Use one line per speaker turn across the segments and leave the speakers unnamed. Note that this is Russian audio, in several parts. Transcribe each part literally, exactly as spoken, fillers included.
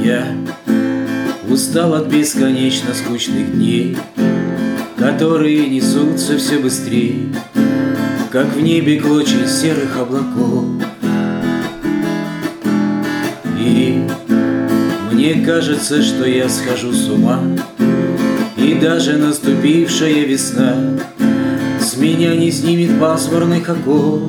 я устал от бесконечно скучных дней, которые несутся все быстрее, как в небе клочья серых облаков. И мне кажется, что я схожу с ума, и даже наступившая весна с меня не снимет пасмурных оков.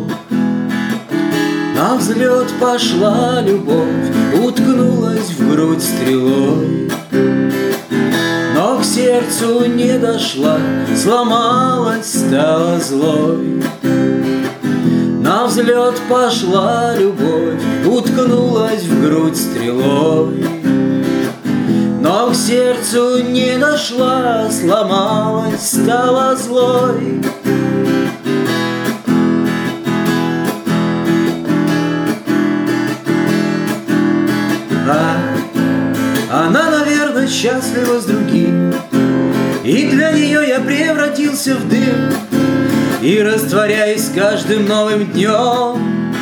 На взлет пошла любовь, уткнулась в грудь стрелой, но к сердцу не дошла, сломалась, стала злой. На взлет пошла любовь, уткнулась в грудь стрелой, но к сердцу не дошла, сломалась, стала злой. А она, наверное, счастлива с другим, и для нее я превратился в дым, и растворяюсь с каждым новым днем.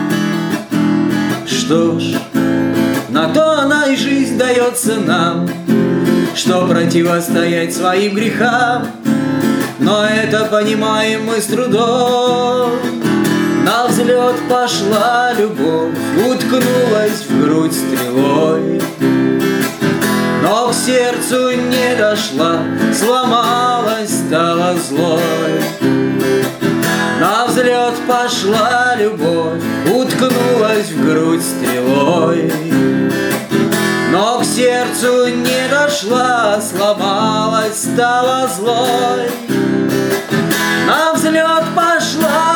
Что ж, на то она и жизнь дается нам, что противостоять своим грехам, но это понимаем мы с трудом. На взлет пошла любовь, уткнулась в грудь стрелой, но к сердцу не дошла, сломалась, стала злой. На взлет пошла любовь, уткнулась в грудь стрелой, но к сердцу не дошла, сломалась, стала злой. На взлет пошла